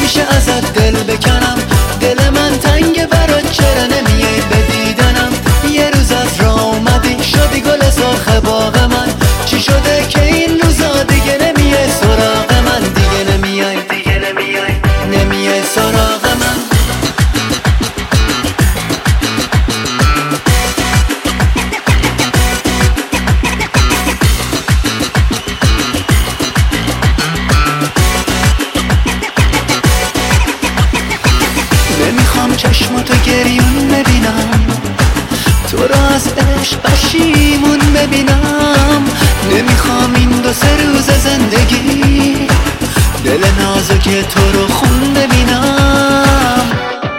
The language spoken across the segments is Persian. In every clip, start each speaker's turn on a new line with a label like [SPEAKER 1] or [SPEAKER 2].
[SPEAKER 1] نمیشه ازت دل بکنم. دل من تنگه برات، چرا نمیای به دیدنم؟ یه روز از راه اومدی شدی گل سرخ باغ من. چی شده که این روزا دیگه نمیای سراغ من؟ دیگه نمیای سراغ من. نمیخوام چشماتو گریون ببینم، تو رو از عشق پشیمون ببینم. نمیخوام این 2-3 روز زندگی دل نازک تو رو خون ببینم.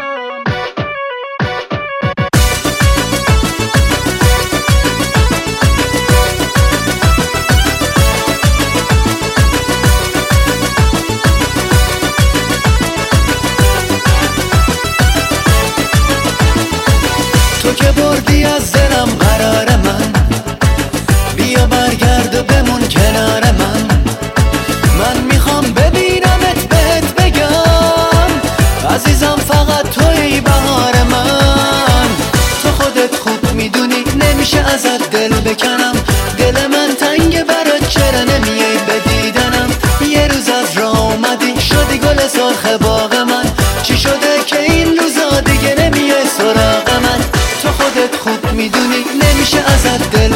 [SPEAKER 1] تو که بردی از دلم قرار من، بیا برگرد و بمون کنار من. من میخوام ببینمت بهت بگم عزیزم فقط توی بهار من. تو خودت خوب میدونی نمیشه ازت دل بکنم. دل من تنگه برات، چرا نمیای به دیدنم؟ یه روز از راه اومدی شدی گل سرخ باغ من. چی شده که این روزا دیگه نمیای سراغ من؟ تو خودت خوب میدونی نمیشه ازت دل